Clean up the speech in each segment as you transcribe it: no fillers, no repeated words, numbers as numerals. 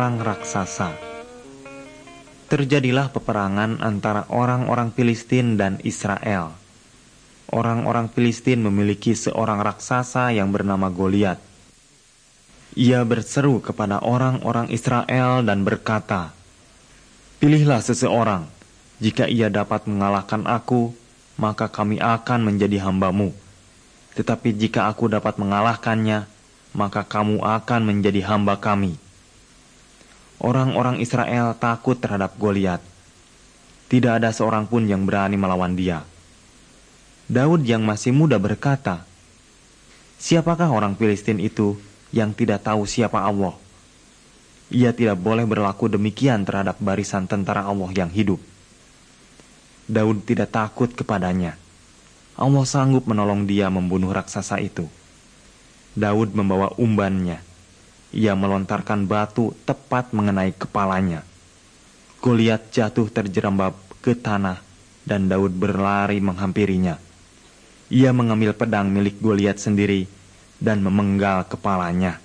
orang raksasa. Terjadilah peperangan antara orang-orang Filistin dan Israel. Orang-orang Filistin memiliki seorang raksasa yang bernama Goliat. Ia berseru kepada orang-orang Israel dan berkata, "Pilihlah seseorang. Jika ia dapat mengalahkan aku, maka kami akan menjadi hamba-Mu. Tetapi jika aku dapat mengalahkannya, maka kamu akan menjadi hamba kami." Orang-orang Israel takut terhadap Goliat. Tidak ada seorang pun yang berani melawan dia. Daud yang masih muda berkata, "Siapakah orang Filistin itu yang tidak tahu siapa Allah? Ia tidak boleh berlaku demikian terhadap barisan tentara Allah yang hidup." Daud tidak takut kepadanya. Allah sanggup menolong dia membunuh raksasa itu. Daud membawa umbannya. Ia melontarkan batu tepat mengenai kepalanya. Goliat jatuh terjerembab ke tanah dan Daud berlari menghampirinya. Ia mengambil pedang milik Goliat sendiri dan memenggal kepalanya.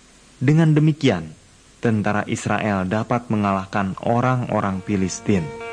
Dengan demikian, tentara Israel dapat mengalahkan orang-orang Filistin.